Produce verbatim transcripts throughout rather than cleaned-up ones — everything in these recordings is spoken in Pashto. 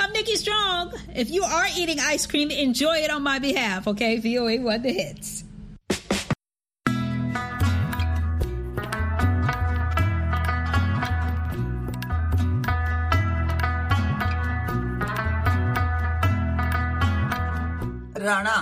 I'm Nikki Strong. If you are eating ice cream, enjoy it on my behalf, okay? V O A one The Hits. رانا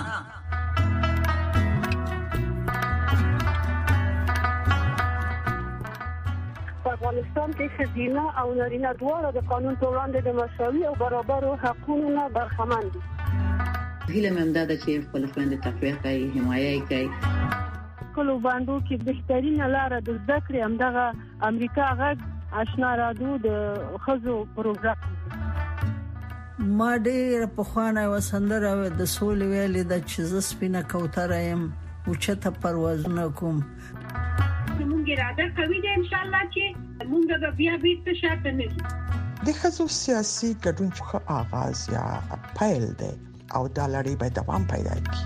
افغانستان کې ښځینه او نارینه دواړه د قانون په وړاندې د مساوي او برابرو حقوقو نه برخمن دي. هیله مې ده چې خپل خويندې تقویه کوي، حمایت کوي. کلو باندې کې بهترینه لار د زده کړې همدغه امریکا غږ آشنا رادیو د خزو پروګرام. ما ډېر په خوانه وسندره د سولې ویلې د چې ز سپینه کوتره يم او چته پروازونه کوم. موږ اراده کوي چې ان شاء الله چې موږ به بیا بیرته شاته نه شو. د خزو سیاسي ګډون څخه آغاز یا پیل دی او د لړۍ به دوام پیدا کړي.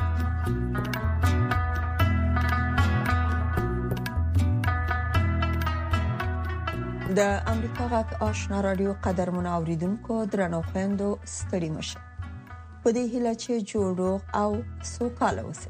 د امریکا غږ آشنا رادیو قدرمن اوریدونکو درنو خويندو ستړي مشه په دې هیله چې جوړو او سوکاله اوسئ.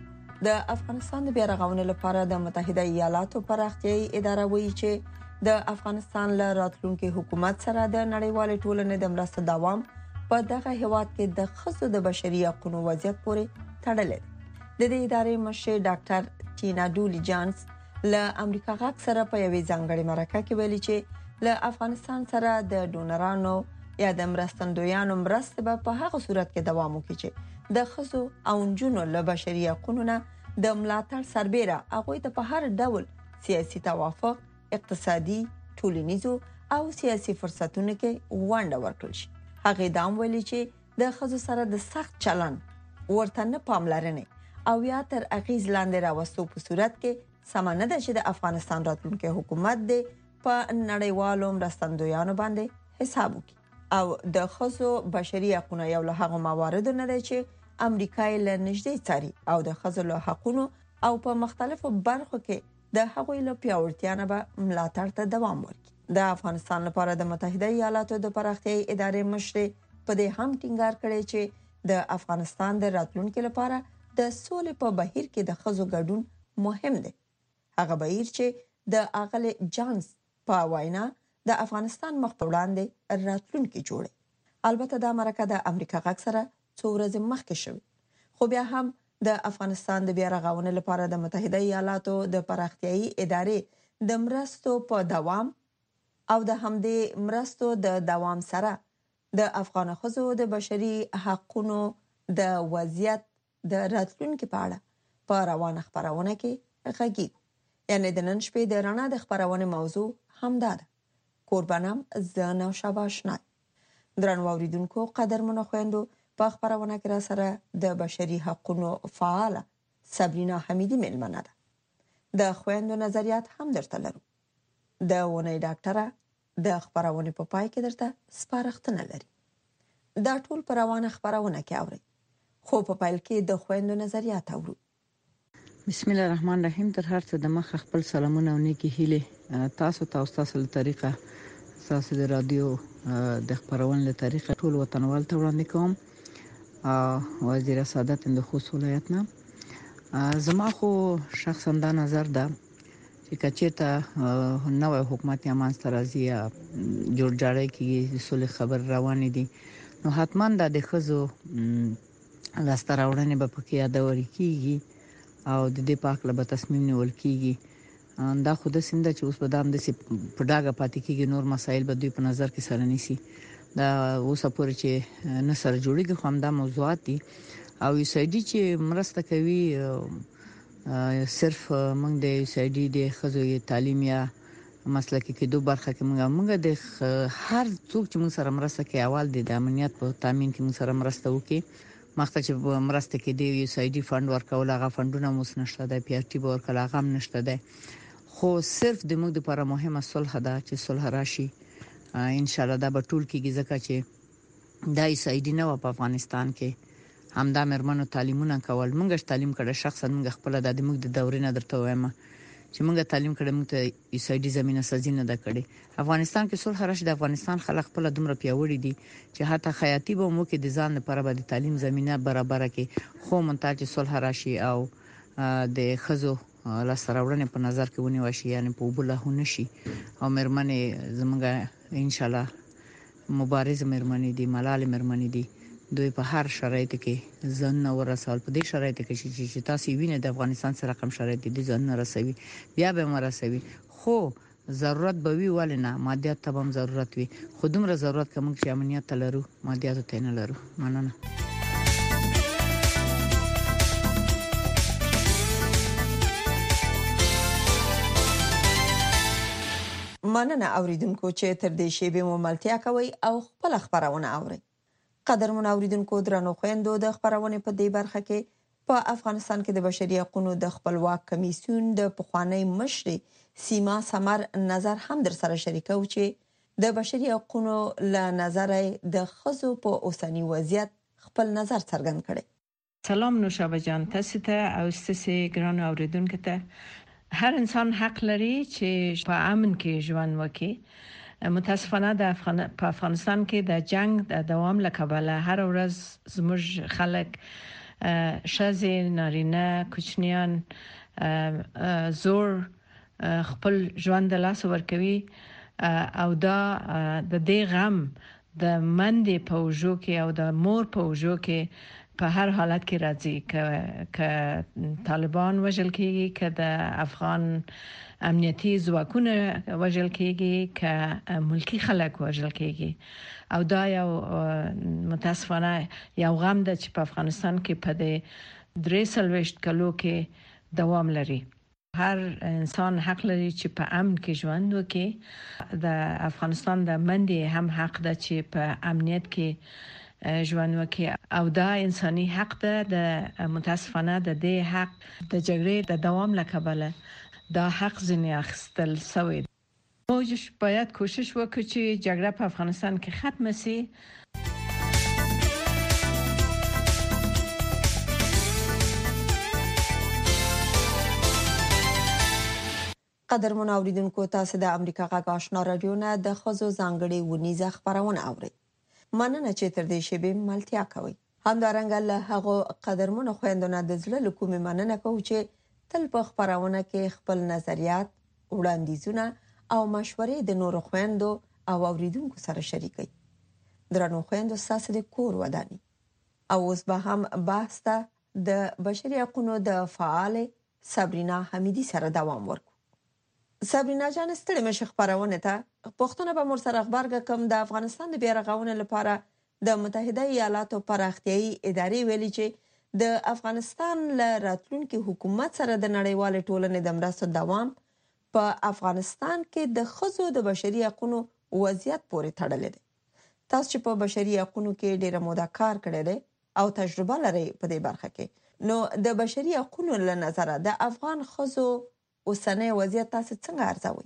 د افغانستان د بیا رغونې لپاره د متحده ایالاتو پراختیايي اداره وایي چې د افغانستان له راتلونکي حکومت سره د نړیوال ټولنې د مرستې دوام په دغه هیواد کې د خصوصي د بشري حقوقو وضعیت پورې تړلی دی. د دې ادارې مشر ډاکټر ټینا ډولی جانز له امریکا غږ سره په یوې ځانګړې مرکه کې ویلي چې له افغانستان سره د ډونرانو یا د مرستندویانو مرسته به په هغه صورت کې دوام وکړي چې د خزو او نجونو له بشري حقوقو نه د ملاتړ سربېره هغوی ته په هر ډول سیاسي توافق، اقتصادي، ټولنیزو او سیاسي فرصتونو کې ونډه ورکړي شي. هغه دام ویلي چې د خزو سره د سخت چلن ورته نه پاملرنه او یا تر اغیز لاندې راوستو په صورت کې سمانه ده چې د افغانستان راتلونکي حکومت د په نړیوالو مرستندویانو باندې حساب وکړي او د خزو بشري حقوقو یو له هغه مواردو نه دی چې امریکای له نږدې څاري او د خزو له حقوقو او په مختلفو برخو کې د هغوی له پیاوړتیا نه به ملاتړ ته دوام ورکړي. د افغانستان لپاره د متحده ایالاتو د پراختیايي ادارې مشر په دې هم ټینګار کړی چې د افغانستان د راتلونکي لپاره د سولې په بهیر کې د خزو ګډون مهم دی. هغه بهیر چې د اغلی جانز په وینا د افغانستان مخ په وړاندې راتلونکي جوړي. البته دا مرکه د امریکا غږ سره څو ورځې مخکې شوې، خو بیا هم د افغانستان د بیا رغونې لپاره د متحده ایالاتو د پراختیايي ادارې د مرستو په دوام او د همدې مرستو د دوام سره د افغان خزو د بشري حقوقو د وضعیت د راتلونکي په اړه په روانه خبرونه کې غږی. یعنی د نن شپې د رڼا د خبرونه موضوع همدا ده. قربانم زنه او شاباشنای. درنو اوریدونکو قدرمن خويندو په خبرونه کې را سره د بشري حقوقو فعاله صبرینا حمیدی ملمنه ده. د خويندو نظریات هم درته لرو. د ونې ډاکټره د خبرونه په پای کې درته سپارښتنه لري. دا ټول پر روانه خبرونه کې اوري. خو په پیل کې د خويندو نظریات اورو. بسم الله الرحمن الرحیم. تر هر څه د مخ خپل سلامونه او نیکی هیله تاسو ته او تاسو له طریقه تاسو د رادیو د خبرونې له طریقه ټول وطنوال ته وړاندې کوم. وزیر سعادت د خوست ولایت نه زما خو شخصا دا نظر ده چې کچېته نوې حکومت یا مانستر راځي جوړ جاړی کې سولې خبر روان دي، نو حتما د خزو لاستراوړنې به پکې یادول کیږي او د دې پاک له تصمیم نیول کیږي. دا خود سند چې اوس په دام د په ډاګه پاتې کیږي، نور مسایل به دوی په نظر کې سره نیسي. دا اوس پورې چې نه سره جوړیږي خو هم دا موضوعات دي او یو سایډي چې مرسته کوي صرف موږ د یو سایډي د خزو تعلیم یا مسلکي کېدو برخه کې موږ موږ د هر څوک چې موږ سره مرسته کوي اول د امنیت په تامین کې موږ سره مرسته وکړي. مخته چې مرسته کې دی یو سایډي فند ورکول هغه فندونه مو نشته دی، پی ار ټي ورکول هغه هم نشته دی، خو صرف د موږ لپاره مهمه صلح ده چې صلح راشي. ان شاء الله دا به ټول کېږي ځکه چې دا یو سایډي نه و په افغانستان کې همدا مرمنو تعلیمونه کول. موږ تعلیم کړه شخصا موږ خپل د موږ د دورې نه درته وایم چې موږ تعلیم کړه موږ ته ایسایډي زمينه سازي نه ده کړې. افغانستان کې صلح راشي، د افغانستان خلک خپل دومره پیاوړي دي چې حتی حیاتي به مو کې د ځان لپاره به تعلیم زمينه برابر کړي، خو منتاج صلح راشي او د خزو لا سراوړنه په نظر کې ونیول شي، یعنی په وبله نشي او مرمنې زمونږ ان شاء الله مبارز مرمنې دي، ملال مرمنې دي، دوی په هر شرایط کې ځان نه ورسول. په دې شرایط کې چې تاسو وینئ د افغانستان سره کوم شرایط دي ځان نه رسوي، بیا به مرسوي، خو ضرورت به وی ولنه مادیات ته هم ضرورت وي، خو دومره ضرورت کوم چې امنیت لرو مادیات ته نه لرو. مننه. مننه اوریدونکو چې تر دې شیبې مو ملتیا کوي او خپل خبرونه اوري. قدرمن اوریدونکو درنو خويندو د خبرونه په دې برخه کې په افغانستان کې د بشري حقوقو د خپلواک کمیسیون د پخوانی مشر سیما سمر نظر هم در سره شریکو چې د بشري حقوقو له نظر د خزو په اوسنی وضعیت خپل نظر څرګند کړي. سلام نوشابه جان، تاسو ته او ستاسو ګران اوریدونکو ته. هر انسان حق لري چې په امن کې ژوند وکړي. متاسفانه د افغان په افغانستان کې د جنگ د دوام لکبله هر ورځ زموږ خلک شازي نارینه کوچنیان زور خپل ژوند د لاس ورکوي او دا د دې غم د مندې په وجو کې او د مور په وجو کې په هر حالت کې راځي که طالبان وژل کېږي، که د افغان امنیتي ځواکونه وژل کېږي، که ملکی خلک وژل کېږي. او دا یو متاسفانه یو غم ده چې په افغانستان کې په دې درې سلويشت کلو کې دوام لري. هر انسان حق لري چې په امن کې ژوند وکړي. د افغانستان د مندې هم حق ده چې په امنیت کې ژوند وکړي او دا انساني حق ده. د متاسفانه د دې حق د جګړې د دوام لکبله دا حق ځنې اخیستل شوی. موږ باید کوشش وکړو چې جګړه په افغانستان کې ختم شي. قدرمن اوریدونکو، تاسو د امریکا غږ آشنا رادیو نه د خزو ځانګړي ونیزه خبرونه اورئ. مننه چې تر دې شیبې ملتیا کوي. همدارنګه له هغه قدرمن خويندونه د زړه لکومه مننه کوم چې تل په خبرونه کې خپل نظریات، وړاندیزونه او مشورې د نورو خويندو او اوریدونکو سره شریکي. درنو خويندو، تاسو د کور ودانی او اوس به هم بحث ته د بشري حقوقو د فعال صبرینا حمیدی سره دوام ورکو. صبرینا جان، ستړي مشه خبرونه ته پښتون به مر سره خبر کوم. د افغانستان د بیرغونه لپاره د متحده ایالاتو پراختیايي ادارې ویلي چې د افغانستان له راتلونکي حکومت سره د نړیوال ټولنې د مرستو دوام په افغانستان کې د خزو د بشري حقوقو وضعیت پورې تړلی دی. تاسو چې په بشري حقوقو کې ډېر موده کار کړی دی او تجربه لري په دې برخه کې، نو د بشري حقوقو له نظره د افغان خزو اوسنۍ وضعیت تاسو څنګه ارزوئ؟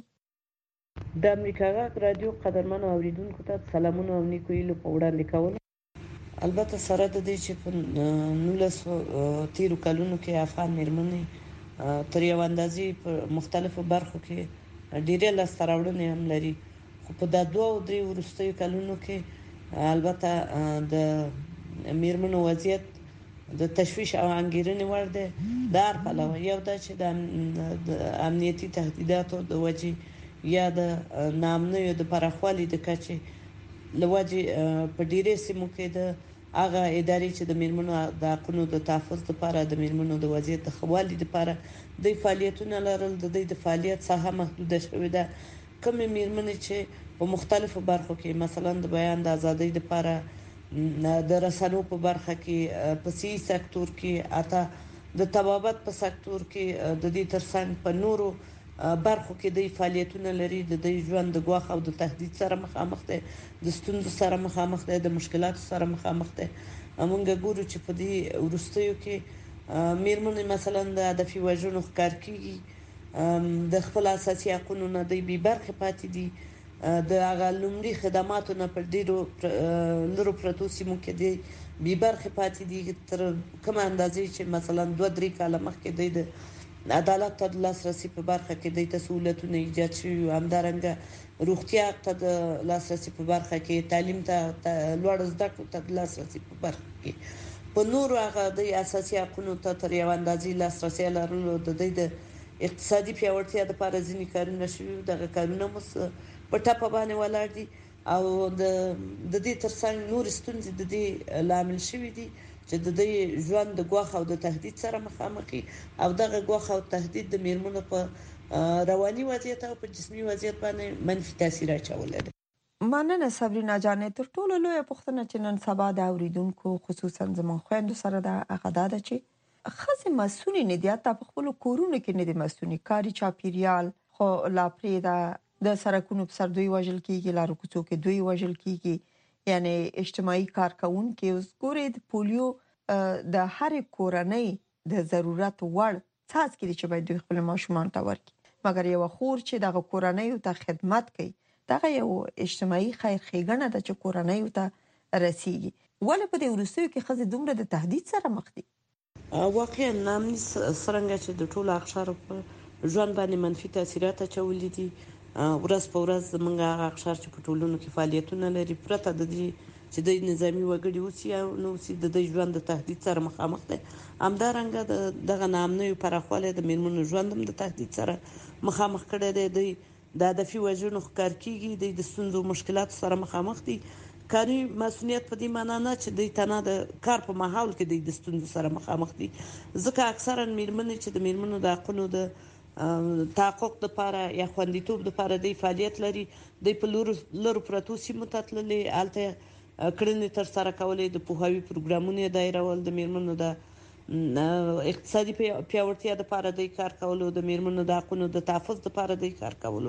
د امریکا غږ رادیو قدرمن اوریدونکو ته سلامونه او نیکویلو په وړاندې کوم. البته سره د دې چې په نولسو تیرو کلونو کې افغان میرمنې تر یو اندازې په مختلفو برخو کې ډېرې لاسته راوړنې هم لري، خو په دا دوه او درې وروستیو کلونو کې البته د میرمنو وضعیت د تشویش او انګیرنې وړ دی. د هر پلوه یو دا چې د امنیتي تهدیداتو د وجې یا د نامنیو د پراخوالي د کچې له وجې په ډېرې سیمو کې د هغه ادارې چې د میرمنو د حقونو د تحفظ لپاره د میرمنو د وضعیت د ښه والي لپاره د فعالیتونه لرل، د دوی د فعالیت ساحه محدوده شوې ده. کومې میرمنې چې په مختلفو برخو کې مثلا د بیان د ازادۍ لپاره، د رسنیو په برخه کې، په سیاسي سکتور کې، اته د طبابت په سکتور کې، د دې ترڅنګ په نورو برخو کې د فعالیتونه لري، د دې ژوند د ګواښ او د تهدید سره مخامخ دي، د ستونزو سره مخامخ دي، د مشکلاتو سره مخامخ دي. موږ ګورو چې په دې ورستیو کې میرمنې مثلا د هدفي وژنو ښکار کیږي، د خپل اساسي حقوقو نه د بې برخې پاتې دي، د هغه لومړي خدماتو نه پر ډېرو لرو پرتو سیمو کې دي بې برخې پاتې دي، تر کومه اندازې چې مثلا دوه درې کاله مخکې د عدالت ته لاسرسي په برخه کې د تسهولتونه ایجاد شوي، همدارنګه روغتیا ته د لاسرسي په برخه کې، تعلیم ته لوړ زده کړو ته د لاسرسي په برخه کې، په نور هغه د اساسي حقوقو ته تر یو اندازې لاسرسي لرلو د دې د اقتصادي پیاوړتیا لپاره ځینې کارونه شوي، دغه کارونه مو په ټاپه باندې ولاړ دي او د د دې ترڅنګ نور ستونزې د دې لامل شوي دي چې د دې ژوند د ګواښ او د تهدید سره مخامخ او دغه ګواښ او تهدید د میرمنو په رواني وضعیت او په جسمي وضعیت باندې منفي تاثیر اچولی دی. مننه صبرینا جانې. تر ټولو لویه پوښتنه چې نن سبا د اوریدونکو خصوصا زموږ خویندو سره ده هغه دا ده چې ښځې مسؤلې نه دي، حتی په خپلو کورونو کې نه دي مسؤلې، کاري چاپیریال خو لا پرېږده، د سړکونو په سر دوی وژل کېږي، لارو کوڅو کې دوی وژل کېږي، یعنې اجتماعي کارکونکي. اوس ګورې د پولیو د هرې کورنۍ د ضرورت وړ څاڅکي دي چې باید دوی خپل ماشومان ته ورکړي، مګر یوه خور چې دغه کورنیو ته خدمت کوي دغه یو اجتماعي خیر ښېګڼه ده چې کورنیو ته رسیږي. ولې په دې وروستیو کې ښځې دومره د تهدید سره مخ دي؟ واقعا نامني څرنګه چې د ټولو اقشارو په ژوند باندې منفي تاثیرات اچولي دي، ورځ په ورځ زموږ هغه اقشار چې په ټولنو کې فعالیتونه لري، پرته د دې چې د نظامي وګړي اوسي او نو اوسي، د دې ژوند د تهدید سره مخامخ دی. همدارنګه دغه ناامنیو پراخوالی د میرمنو ژوند هم د تهدید سره مخامخ کړی دی. دوی د هدفي وژنو ښکار کېږي، دوی د ستونزو مشکلاتو سره مخامخ دي. کاري مسؤلیت په دې معنا نه چې دوی تنها د کار په ماحول کې دوی د ستونزو سره مخامخ دي، ځکه اکثرا میرمنې چې د میرمنو د حقونو د تحقق دپاره یا خوندیتوب دپاره دوی فعالیت لري، دوی په لرو پرتو سیمو ته تللې، هلته کړنې ترسره کولې، د پوهاوي پروګرامونه یې دایرول، د میرمنو د اقتصادي پیاوړتیا لپاره دوی کار کولو، د میرمنو د حقونو د تحفظ لپاره دوی کار کولو.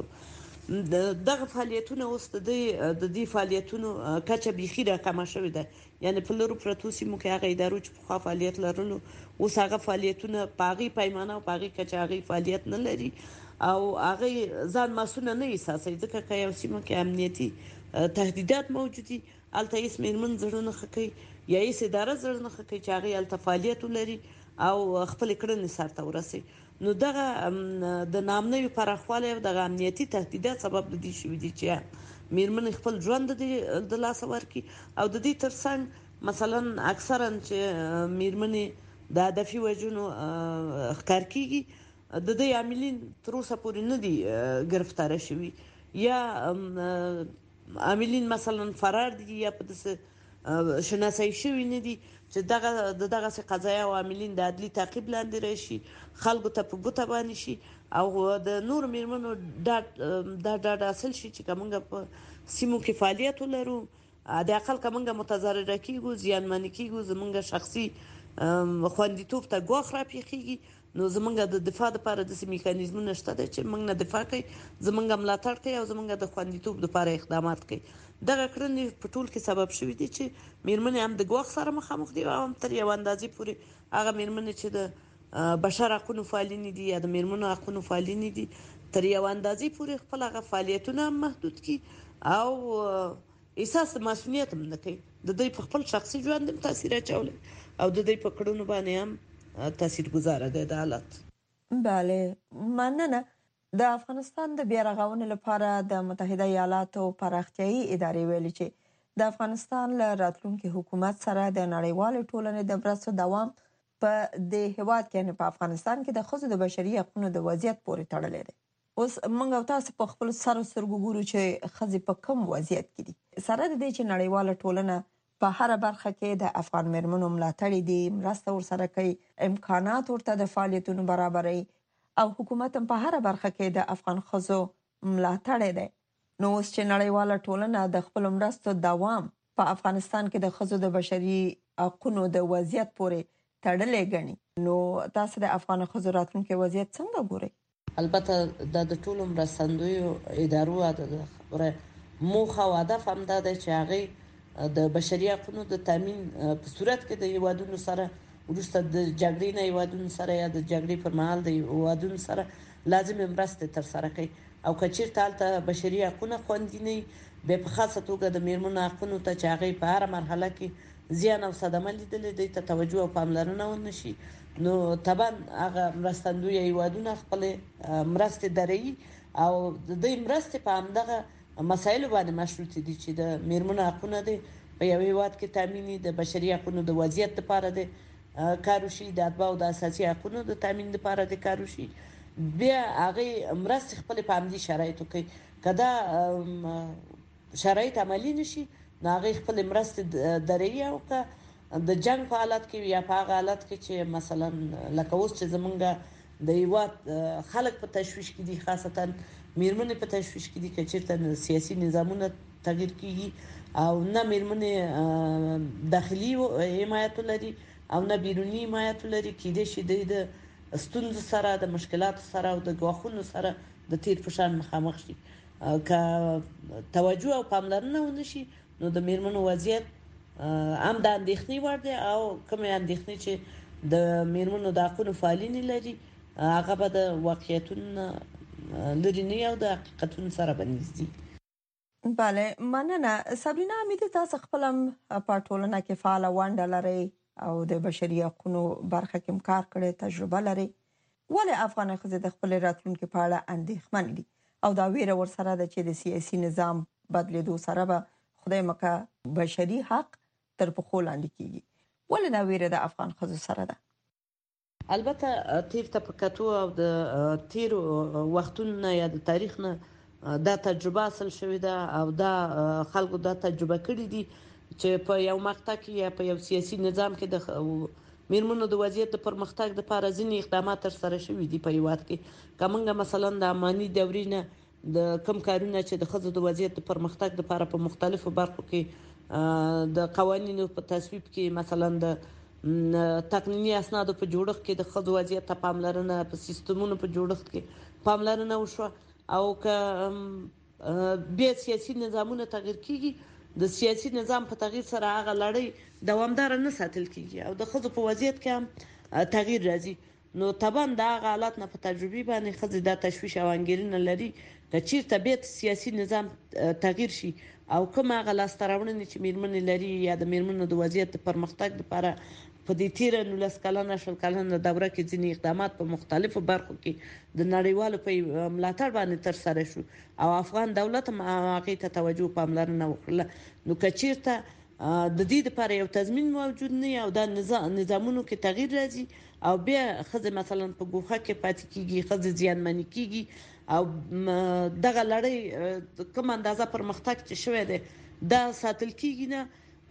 دغه فعالیتونه اوس د دې فعالیتونو کچه بیخي راکمه شوې ده، یعنې په لرو پرتو سیمو کې هغه ادارو چې پخوا فعالیت لرلو اوس هغه فعالیتونه په هغې پیمانه او په هغې کچه هغې فعالیت نه لري او هغې ځان مسؤله نه احساسوي، ځکه که یو سیمه کې امنیتي تهدیدات موجودي هلته هېڅ میرمن زړه نه ښه کوي یا هېڅ اداره زړه نه ښه کوي چې هغې هلته فعالیت ولري او خپلې کړنې سرته ورسوي. نو دغه د ناامنیو پراخوالی او دغه امنیتي تهدیدات سبب د دې شوي دي چې میرمنې خپل ژوند د لاسه ورکړي او د دې ترڅنګ مثلا اکثرا چې میرمنې د هدفي وژنو ښکار کېږي د دې عاملین تر اوسه پورې نه دي ګرفتاره شوي یا عاملین مثلا فرار دي یا په داسې شناسایی شوي نه دي چې دغه د دغسې قضایي عواملین د عدلي تعقیب لاندې راشي، خلکو ته په ګوته باندې شي او د نورو میرمنو دا ډاډ حاصل شي چې که موږ په سیمو کې فعالیت ولرو، د اقل که موږ متضرره کېږو، زیانمنې کېږو، زموږ شخصي خوندیتوب ته ګواښ راپېښېږي، نو زموږ د دفاع دپاره داسې میکانیزمونه شته دی چې موږ نه دفاع کوي، زموږ ملاتړ کوي او زموږ د خوندیتوب دپاره اقدامات کوي. دغه کړنې په ټول کې سبب شوي دي چې میرمنې هم د ګواښ سره مخامخ دي او هم تر یو اندازې پورې هغه میرمنې چې د بشر حقونو فعالینې دي یا د میرمنو حقونو فعالینې دي تر یو اندازې پورې خپل هغه فعالیتونه هم محدود کړي او احساس د مسؤلیت هم نه کوي. د دوی په خپل شخصي ژوند هم تاثیر اچولی او د دوی په کړنو باندې هم تاثیر گذاره دی د حالت. بله، مننه. د افغانستان د بیا رغونې لپاره د متحده ایالاتو پراختیایي ادارې ویلي چې د افغانستان له راتلونکي حکومت سره د نړیوالې ټولنې د مرستو دوام په دې هیواد کې یعنې په افغانستان کې د ښځو د بشري حقونو د وضعیت پورې تړلی دی. اوس موږ او تاسو په خپل سر سترګو ګورو چې ښځې په کوم وضعیت کې دي، سره د دې چې نړیواله ټولنه په هر برخه کې د افغان میرمنو ملاتړ دي، مرسته ورسره کوي، امکانات ورته د فعالیتونو برابروي او حکومت هم په هر برخه کې د افغان ښځو ملاتړ دی. نو اوس چې نړیواله ټولنه د خپل مرستو دوام په افغانستان کې د ښځو د بشري حقونو د وضعیت پورې تړلې ګڼي، نو تاسو د افغان ښځو راتلونکي وضعیت څنګه ګورئ؟ البته دا د ټولو مرستندویو ادارو د خبره موخه او هدف هم دا دی چې هغې د بشري حقونو د تامین په صورت کې د هیوادونو سره وروسته د جګړې نه هیوادونو سره یا د جګړې پر مهال د هیوادونو سره لازمې مرستې ترسره کوي او که چېرته هلته بشري حقونه خوندي نه وي، بیا په خاصه توګه د میرمنو حقونو ته چې هغې په هره مرحله کې زیان او صدمه لیدلې دی ته توجه او پاملرنه ونه شي نو طبعا هغه مرستندوی هیوادونه خپل مرستې درې او د دې مرستې په همدغه مسایلو باندې مشروط دي چې د میرمنو حقونه دي په یو هیواد کې تامینی د بشري حقوقو د وضعیت لپاره دي کاروشي د اتباع د اساسي حقوقو د تامین لپاره د کاروشي بیا هغه مرستې خپل په همدي شرایطو کې کدا شرایط عملی نشي نو هغه خپل مرستې درې او که د جنگ په حالت کې یا په هغه حالت کې چې مثلا لکه اوس چې زمونږ د هیواد خلک په تشویش کې دي خاصتا میرمنې په تشویش کې دي چې چیرته سیاسي نظامونه تغییر کیږي او نه میرمنې داخلي حمایت لري او نه بیرونی حمایت لري کېدای شي د ستونزو سره د مشکلاتو سره او د غواخونو سره د تیر په شان مخامخ شي که توجه او پاملرنه ونه شي نو د میرمنو وضعیت هم د اندېښنې وړ دی او کومې اندېښنې چې د میرمنو د حقونو فعالین لري هغه به د واقعیتونو لري نه او د حقیقتونو سره بنځي. بله مننه صبرینا امید تاسو خپل په ټولنه کې فعال ونډه لرئ او د بشري حقوقو برخه کې کار کړی تجربه لري ولې افغان ښځې د خپل راتلونکي په اړه اندېښمن دي او دا ویره ورسره د چې د سیاسي نظام بدلیدو سره به خدای مکه بشري حق تر پخو لاندې کیږي ولې دا ویره د افغان ښځو سره ده؟ البته تیر ته په کتو او د تیر وختونو یا د تاریخ نه دا تجربه حاصل شوې ده او دا خلکو دا تجربه کړې دي چې په یو مقطع کې یا په یو سیاسي نظام کې د میرمنو د وضعیت د پرمختګ لپاره ځینې اقدامات ترسره شوي دي په هیواد کې کومه مثلا د اماني دورې نه د کم کارونه چې د ښځو د وضعیت د پرمختګ لپاره په مختلفو برخو کې د قوانینو په تصویب کې مثلا د تقنینی اسنادو په جوړښت کې د ښځو وضعیت ته پاملرنه په سیستمونو په جوړښت کې پاملرنه وشوه او که بیا سیاسي نظامونه تغیر کیږي د سیاسي نظام په تغیر سره هغه لړۍ دوامدار نه ساتل کیږي او د ښځو په وضعیت کې هم تغیر راځي نو طبعا دا حالات نه په تجربه باندې ښځې دا تشویش او انګیرنه لري چې چیرته به سیاسي نظام تغیر شي او کوم هغه لاستراوړنې چې میرمنې لري یا د میرمنو د وضعیت پرمختګ لپاره په دې تیر نولس کلنه شل کلنه دوره کې ځینې اقدامات په مختلفو برخو کې د نړیوالو په ملاتړ باندې تر سره شو او افغان دولت هم هغه ته توجه پاملرنه وکړه نو که چیرته د دې لپاره یو تضمین موجود نه او د نظامونو کې تغیر راځي او بیا ښځې مثلا په ګوښه کې پاتې کیږي ښځې زیانمنې کیږي او دغه لړۍ کوم اندازه پرمختګ چې شوی دی دا ساتل کیږي نه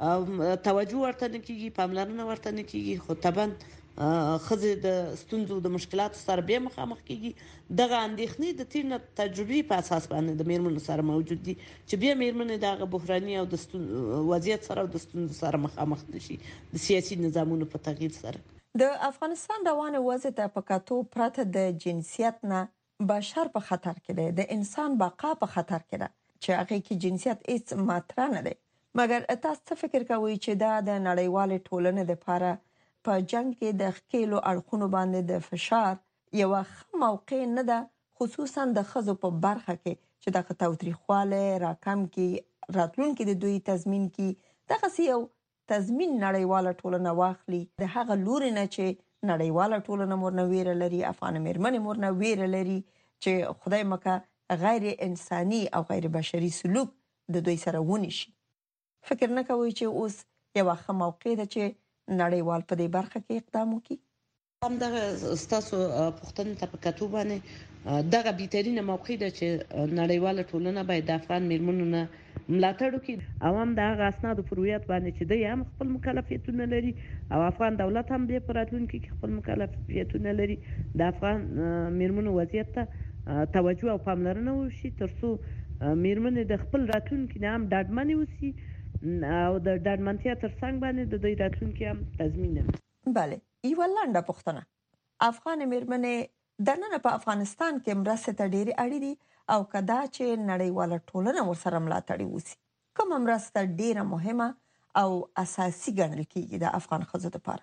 توجه ورته نه کیږي پاملرنه ورته نه کیږي خو طبعا ښځې د ستونزو د مشکلاتو سره بیا مخامخ کیږي دغه اندېښنې د تیر نه تجربې په اساس باندې د میرمنو سره موجود دي چې بیا میرمنې دغه بحراني او د وضعیت سره او د ستونزو سره مخامخ نشي د سیاسي نظامونو په تغیر سره. د افغانستان روانه وضعیت په کتو پرته د جنسیت نه بشر په خطر کې دی د انسان بقا په خطر کې ده چې هغه کې جنسیت هیڅ مطرح نه دی مګر تاسو څه فکر کوئ چې دا د نړیوال ټولنې لپاره په جنگ کې د خکېلو اړخونو باندې د فشار یو ښه موقع نه ده خصوصا د ښځو په برخه کې چې د تاوتریخواله راکم کې راتلونکي د دوی تضمین کې دغه یو تضمین نړیواله ټولنه واخلي د هغه لوري نه چې نړیواله ټولنه مورنه ویره لري افغان میرمنې مورنه ویره لري چې خدای مکه غیر انساني او غیر بشري سلوک د دوی سره ونی شي فکر نه کوي چې اوس یو ښه موقع ده چې نړیوال په دې برخه کې اقدام وکړي؟ هم دغه ستاسو پوښتنې ته په کتو باندې دغه بهترینه موقع ده چې نړیواله ټولنه باید د افغان میرمنو نه ملاتړ وکړي او هم د هغه اسنادو پر هویت باندې چې دوی هم خپل مکلفیتونه لري او افغان دولت هم بیا په راتلونکي کې خپل مکلفیتونه لري د افغان میرمنو وضعیت ته توجه او پاملرنه وشي ترڅو میرمنې د خپل راتلونکي نه هم ډاډمنې اوسي او د ډاډمنتیا تر څنګ باندې د دوی راتلونکي هم تضمین وي. بله یو لنډه پوښتنه افغان میرمنې د نن په افغانستان کې مرسته ته ډېری اړې دي او کدا چې نړیواله ټولنه ورسره ملاتړ وکړي کوم مرسته ډېره مهمه او اساسي ګڼل کېږي د افغان ښځو لپاره؟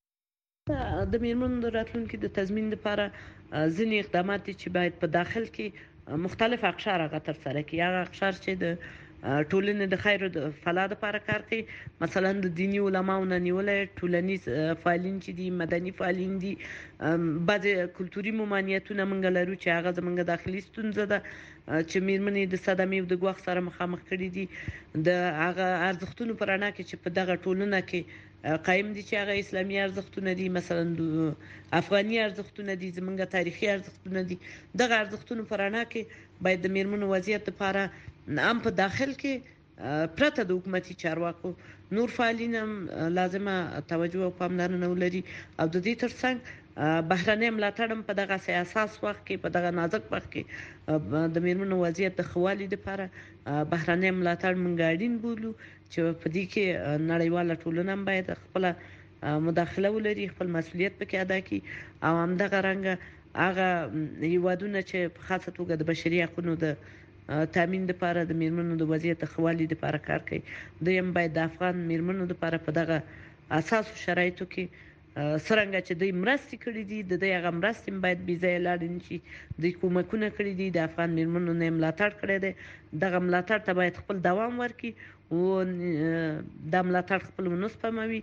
د میرمنو د راتلونکي د تضمین لپاره ځینې اقدامات چې باید په داخل کې مختلف اقشار هغه تر سره کړي هغه اقشار چې د ټولنې د خیر او فلاح لپاره کار کوي. مثلا د دینی علماو نه نیولې ټولنیز فعالین چې دي، مدني فعالین دي، بعضې کلتوري ممانعتونه موږ لرو چې هغه زموږ داخلي ستونزه ده چې میرمنې د صدمې او د ګواښ سره مخامخ کړي دي. د هغه ارزښتونو په رڼا کې چې په دغه ټولنه کې قایم دي چې هغه اسلامي ارزښتونه دي، مثلا افغاني ارزښتونه دي، زموږ تاریخي ارزښتونه دي. دغه ارزښتونو په رڼا کې باید د میرمنو وضعیت لپاره هم په داخل کې پرته د حکومتي چارواکو نور فعالین هم لازمه توجه او پاملرنه ولري او د دې ترڅنګ بهرنی ملاتړ هم په دغه حساس وخت کې، په دغه نازک وخت کې د میرمنو وضعیت د ښه والي لپاره بهرنی ملاتړ موږ اړین بولو چې په دې کې نړیواله ټولنه هم باید خپله مداخله ولري، خپل مسؤلیت پکې ادا کړي او همدغه رنګه هغه هیوادونه چې په خاصه توګه د بشري حقونو د تامین لپاره د میرمنو د وضعیت د ښه والي لپاره کار کوي، دوی هم باید د افغان میرمنو لپاره په دغه اساسو شرایطو کې څرنګه چې دوی مرستې کړي دي، د دوی هغه مرستې هم باید بې ځایه لاړې نه شي. دوی کومکونه کړي دي، د افغان میرمنو نه یې ملاتړ کړی دی. دغه ملاتړ ته باید خپل دوام ورکړي او دا ملاتړ خپل ونه سپموي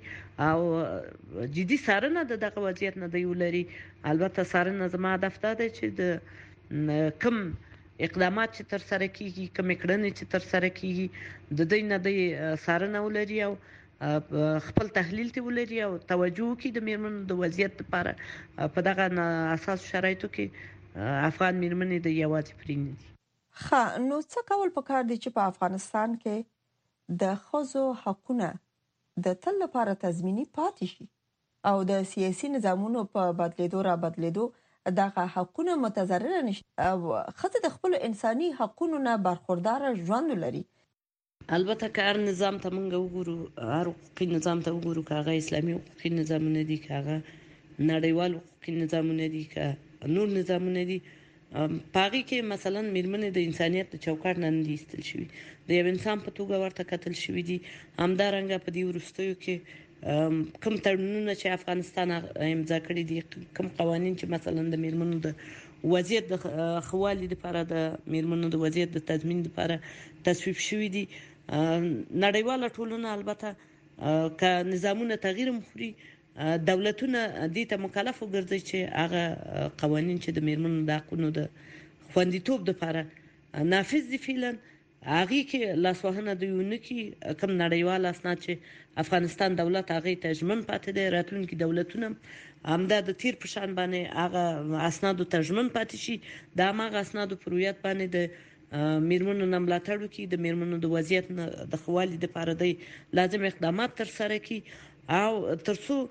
او جدي څارنه د دغه وضعیت نه دوی ولري. البته څارنه زما هدف دا دی چې د کوم اقدامات چې تر سره کیږي، کوم کړنې چې تر سره کیږي، د دوی نه دوی څارنه ولري او خپل تحلیل ته ولري او توجه وکړي د میرمنو د وضعیت لپاره په دغه اساس شرایطو کې افغان میرمنې د یوازې پرې نه دي. ښه، نو څه کول پکار دي چې په افغانستان کې د ښځو حقونه د تل لپاره تضمیني پاتې شي او د سیاسي نظامونو په بدلیدو را بدلیدو دغه حقونه متضرر نشي او ښځې د خپل انساني حقونو نه برخوردار ژوند ولري؟ البته که هر نظام ته موږ وګورو، هر حقوقي نظام ته وګورو، که هغه اسلامي حقوقي نظامونه دي، که هغه نړیوال حقوقي نظامونه دي، که نور نظامونه دي، په هغې کې مثلا میرمنې د انسانیت د چوکاټ نه نه دي ایستل شوي، د یو انسان په توګه ورته کتل شوي دي. همدارنګه په دې وروستیو کې کوم تړونونه چې افغانستان امضا کړي دي، کوم قوانین چې مثلا د میرمنو د وضعیت د ښه والي لپاره، د میرمنو د وضعیت د تضمین لپاره تصویب شوي دي، نړیواله ټولنه البته که نظامونه تغییر مخوري، دولتونه دې ته مکلف وګرځي چې هغه قوانین چې د میرمنو د حقونو د خوندیتوب لپاره نافذ دي فعلا هغې کې لاسوهنه دوی ونه کړي. کوم نړیوال اسناد چې افغانستان دولت هغې ته ژمن پاتې دی، راتلونکي دولتونه همدا د تیر په شان باندې هغه اسنادو ته ژمن پاتې شي، د هماغه اسنادو پر هویت باندې د میرمنو نه ملاتړ وکړي، د میرمنو د وضعیت نه د ښه والي لپاره دوی لازم اقدامات ترسره کړي او تر څو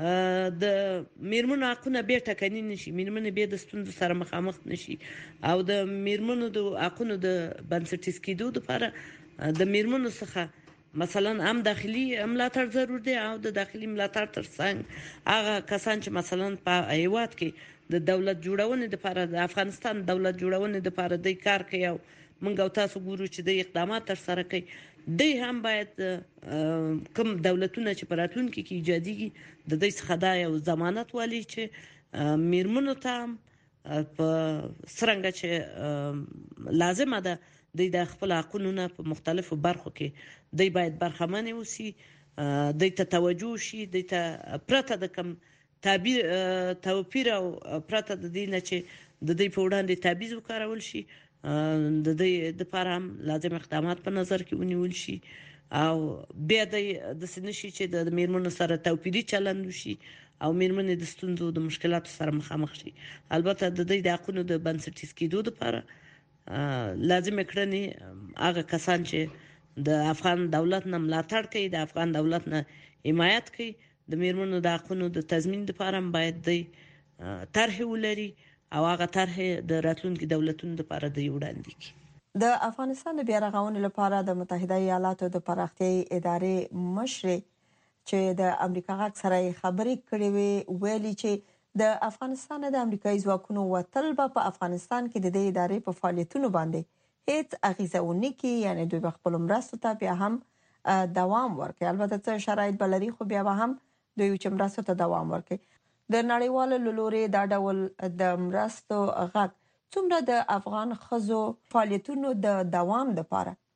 د میرمنو حقونه بیا ټکني نشي، میرمنې بیا د ستونزو سره مخامخ نشي او د میرمنو د حقونو د بنسټیز کېدو لپاره د میرمنو څخه مثلا هم داخلي ملاتړ ضرور دی او د داخلي ملاتړ ترڅنګ هغه کسان چې مثلا په هیواد کې د دولت جوړونې لپاره، د افغانستان دولت جوړونې لپاره دوی کار کوي او موږ او تاسو ګورو چې دوی اقدامات ترسره کوي، دوی هم باید کوم دولتونه چې په راتلونکي کې ایجادېږي د دوی څخه دا یو ضمانت والي چې میرمنو ته هم په څرنګه چې لازمه ده دوی د خپل حقونو نه په مختلفو برخو کې دوی باید برخمنې اوسي، دوی ته توجه شي، دوی ته پرته د کوم تعبیر توپیر او پرته د دې نه چې د دوی په وړاندې تعویض وکارول شي، د دوی دپاره هم لازم اقدامات په نظر کې ونیول شي او بیا دوی داسې نه شي چې د میرمنو سره توپیري چلند وشي او میرمنې د ستونزو د مشکلاتو سره مخامخ شي. البته د دوی د حقونو د بنسټیز کېدو لپاره لازم کړنې هغه کسان چې د افغان دولت نه ملاتړ کوي، د افغان دولت نه حمایت کوي، د میرمنو د حقونو د تضمین لپاره هم باید دوی طرحې ولري او هغه طرحې د راتلونکي دولتونو لپاره دوی وړاندې کړي. د افغانستان د بیا رغونې لپاره د متحده ایالاتو د پراختیایي ادارې مشرې چې د امریکا غږ سره خبرې کړې وې، ویلي چې د افغانستان د امریکایي ځواکونو وتل به په افغانستان کې د دې ادارې په فعالیتونو باندې هیڅ اغیزه ونه کړي، یعنی دوی به خپل مرستو ته بیا هم دوام ورکړي. البته څه شرایط به لري، خو بیا به هم دوی چې مرستو ته دوام ورکړي. د نړیوالو له لورې دا ډول د مرستو غږ څومره د افغان ښځو فعالیتونو د دوام لپاره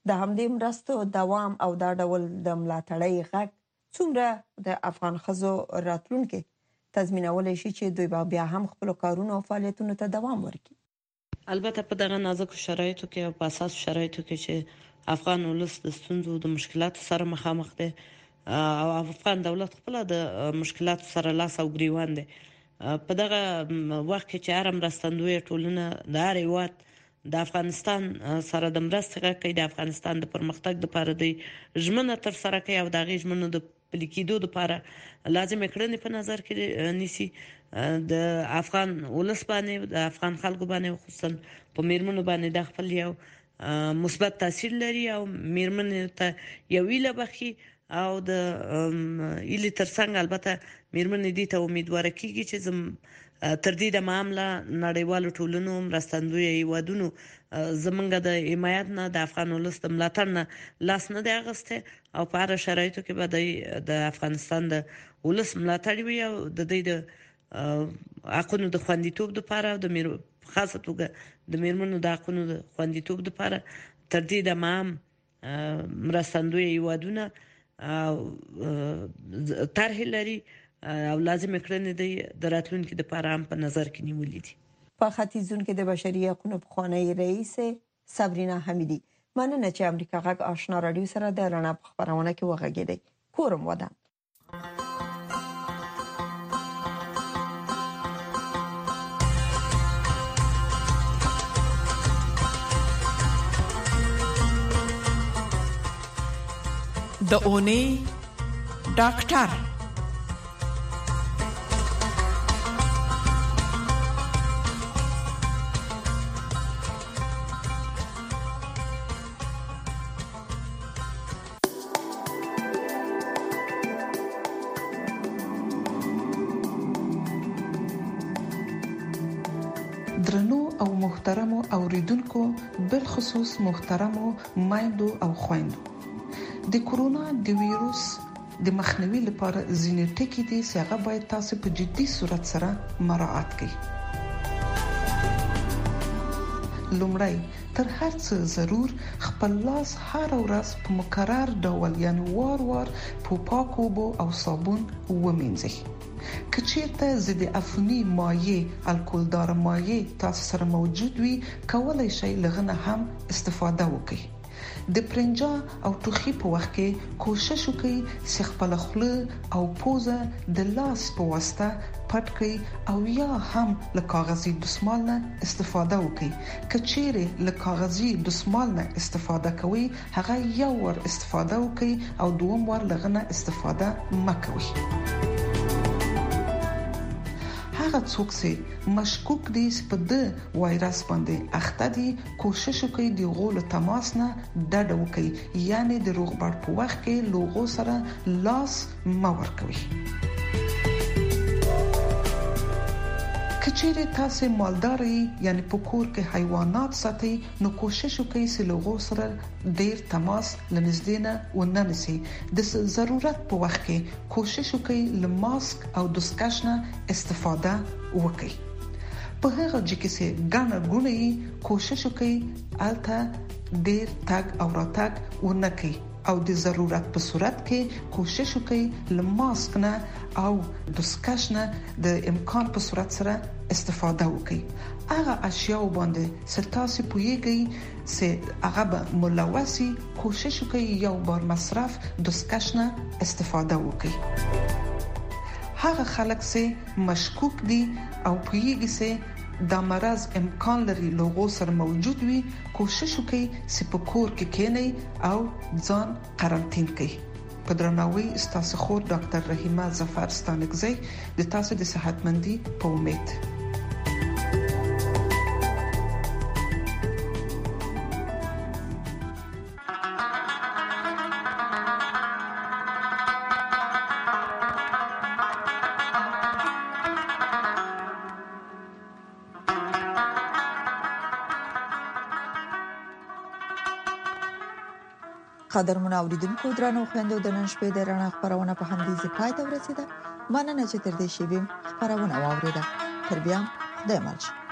د همدې مرستو دوام او دا ډول د ملاتړۍ غږ څومره د افغان ښځو راتلونکي تضمینولی شي چې دوی به بیا هم خپل کارونو او فعالیتونو ته دوام ورکړي؟ البته په دغه نازکو شرایطو کې او په اساس شرایطو کې چې افغان ولس د ستونزو د مشکلاتو سره مخامخ دی او افغان دولت خپل د مشکلاتو سره لاس او ګریوان دی. په دغه وخت کې چې هر مرستندوی ټولنه د هر هیواد د افغانستان سره د مرستې غږ کوي، د افغانستان د پرمختګ لپاره د ژمنه تر سره کوي او د هغې ژمنو د پلي کېدو لپاره لازمې کړنې په نظر کې نیسي. د افغان ولس باندې د افغان خلکو باندې خصوصا په میرمنو باندې د خپل یو مثبت تاثیر لري او میرمنې ته یو ویله بخي او د ایلی ترڅنګ البته میرمنې دې ته امیدواره کیږي چې زم تر دې د معامله نړیوالو ټولنو مرستندوی هیوادونو زمونږ د حمایت نه د افغان ولس د ملاتړ نه لاس نه دی اخیستی او په هر شرایطو کې به د افغانستان د ولس ملاتړ وي او د دې د حقونو د خوندیتوب لپاره او د خاصه توګه د میرمنو د حقونو د خوندیتوب لپاره تر دې د معام مرستندوی هیوادونه طرحې لري او لازم کړنې د د راتلونکي لپاره هم په نظر کې نیولې دي. په ختیځون کې د بشري حقوقو پخوانی رئیس صبرینا حمیدی مننه چې امریکا غږ آشنا رادیو سره د رڼا په خبرونه کې وغږیدي. کورم ودان. د اونۍ ډاکټر درنو او محترمو اوریدونکو، بالخصوص محترمو مایندو او خويندو، د کورونا د ویروس د مخنیوي لپاره ځینې ټکي دي چې هغه باید تاسو په جدي صورت سره مراعات کړئ. لومړی تر هر څه ضرور خپل لاس هر ورځ په مکرر ډول یعنی وار وار په پاکو اوبو او صابون ومینځئ. کچیرته ضد عفونی مایع الکولدار مایع تاسو سره موجود وي، کولای شئ لغنه هم استفاده وکړئ. د پرنجا او ټوخي په وخت کې کوشش وکړئ چې خپل خوله او پوزه د لاس په واسطه پټ کړئ او یا هم له کاغذي دستمال نه استفاده وکړئ. کچېره له کاغذي دستمال نه استفاده کوئ، هغه یو ور استفاده وکړئ او دوم ور لغنه استفاده مکوئ. هغه څوک چې مشکوک دي چې په د وایرس باندې اخته دي، کوشش وکړي د غول تماس نه ډډه وکړي، یعنی د روغبړ په وخت کې لوغو سره لاس مور کوي. کچېره تاسو مالداري یعنی په کور کې حیوانات ساتي، نو کوشش وکړئ چې لوغو سره ډیر تماس لنږدې نه وننسي. د ضرورت په وخت کې کوشش وکړئ له ماسک او دستکش نه استفاده وکړئ. په هغه ځکه چې ګڼه ګونې کوشش وکړئ الته ډیر تګ او راتګ ونکړئ او د ضرورت په صورت کې کوشش وکړئ له ماسک نه او دستکش نه د امکان په صورت سره استفاده وکړئ. هغه اشیاء باندې ستاسو پویږي چې هغه به ملوثي، کوشش وکړئ یو بار مصرف دستکش نه استفاده وکړئ. هغه خلک چې مشکوک دي او پویږي چې دا مرض امکان لري لوغو سره موجود وي، کوشش وکړئ چې په کور کې کېنئ او ځان قرنطین کړئ. په درناوي ستاسو خور ډاکټر رحیمه ظفر ستانکزی د تاسو د صحتمندي په امید. قدرمن اوریدونکو، درنو خويندو، د نن شپې د رڼا خبرونه په همدې ځای پای ته ورسیده. مننه چې تر دې شی به خبرونه واوریده. تر بیا خدای مل.